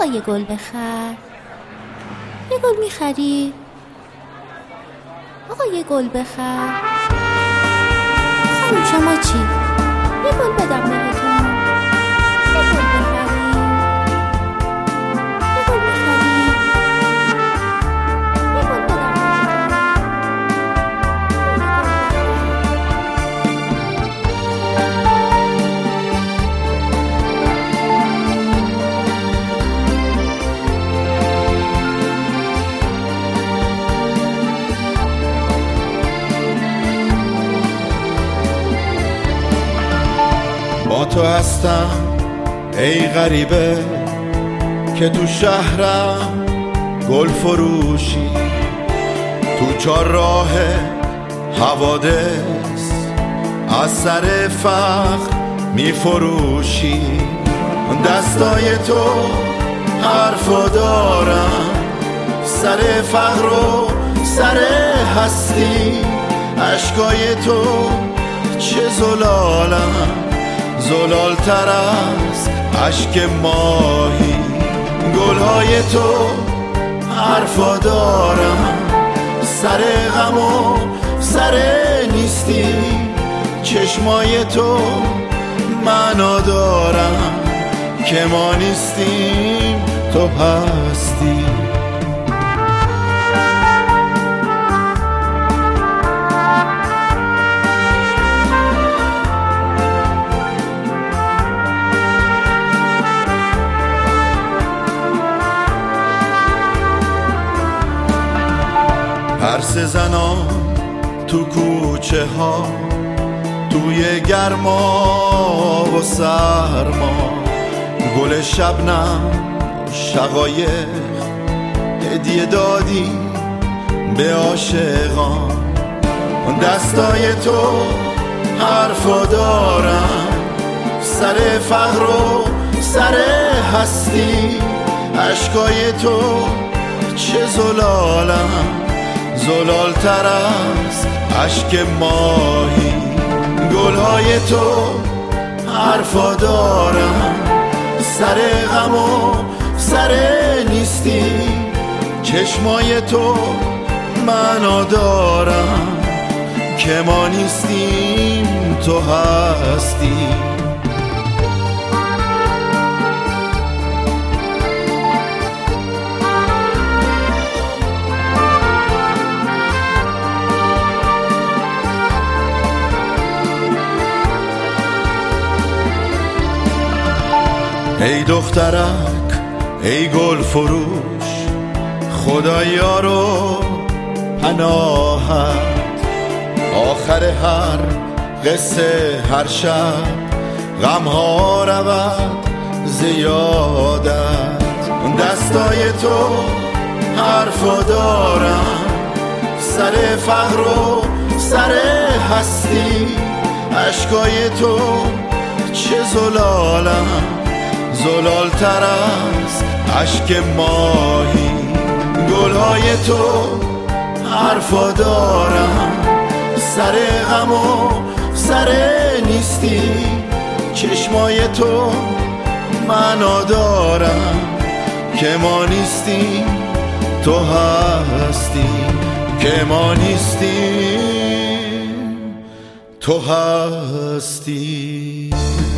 آقا یه گل بخر. یه گل میخری؟ آقا یه گل بخر. خانم شما چی؟ یه گل بدم بهتون. یه گل بخری؟ یه گل میخری؟ یه گل بدم با تو هستم ای غریبه که تو شهرم گل فروشی، تو چهارراه حوادث از سر فقر می فروشی. دستای تو حرفا دارم، سر فقر و سر هستی. اشکای تو چه زلالم، زلالتر از اشک ماهی. گلهای تو حرفا دارم، سر غم و سر نیستی. چشمای تو معنا دارم که ما نیستیم تو هستی. پرس زنان تو کوچه ها، توی گرما و سرما. گل شبنم شقایق هدیه دادی به عاشقان. دستای تو حرفا دارم، سر فقر و سر هستی. اشکای تو چه زلالم، زلالتر از اشک ماهی. گلهای تو حرفا دارم، سر غم و سر نیستی. چشمای تو معنا دارم که ما نیستیم تو هستی. ای دخترک ای گل فروش، خدایا رو پناهت. آخر هر قصه هر شب غمها رود زیادت. دستای تو حرفا دارم، سر فقر و سر هستی. اشکای تو چه زلالم، زلالتر از اشک ماهی. گلهای تو حرفا دارم، سر غم و سر نیستی. چشمای تو معنا دارم که ما نیستیم تو هستی. که ما نیستیم تو هستی.